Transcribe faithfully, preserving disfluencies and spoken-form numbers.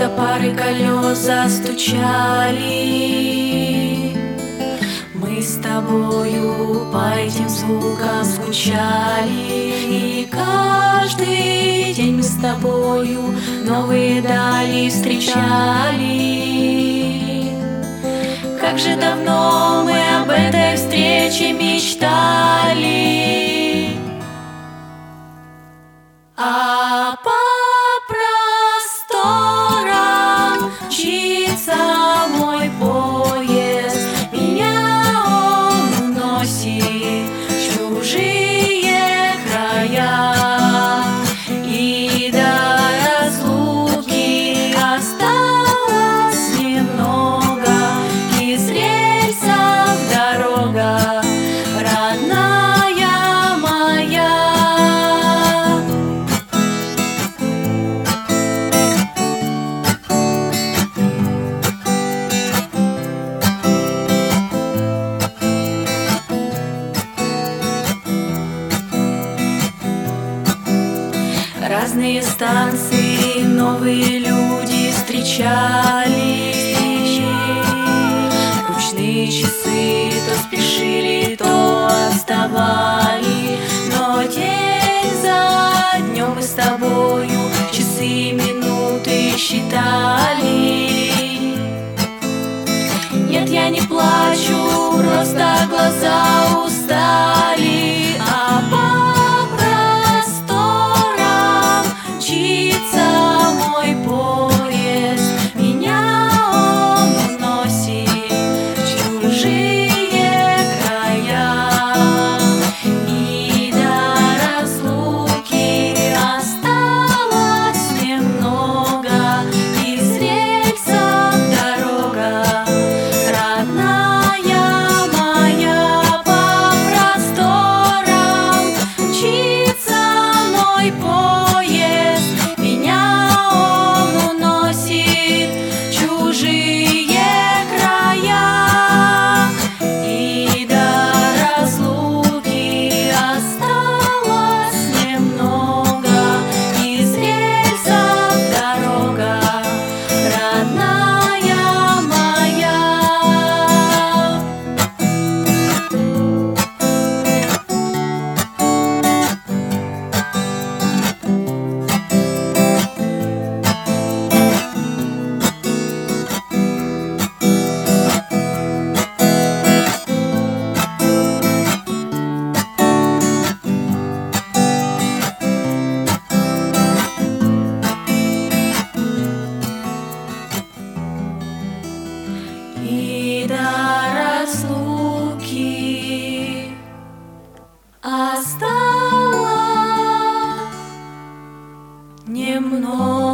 когда пары колес застучали, мы с тобою по этим звукам скучали. И каждый день мы с тобою новые дали встречали. Как же давно мы об этой встрече мечтали. А по просторам мчится мой поезд, меня он уносит в чужие края. И до разлуки осталось немного, из рельсов дорога, родная моя. Разные станции, новые люди встречали. Ручные часы то спешили, то отставали. Но день за днем мы с тобою часы, минуты считали. Нет, я не плачу, просто глаза устали. А по мчится мой поезд, меня он уносит в чужие края. И до разлуки осталось немного, из рельсов дорога, родная моя. По просторам мчится мой поезд, и до разлуки осталось немного.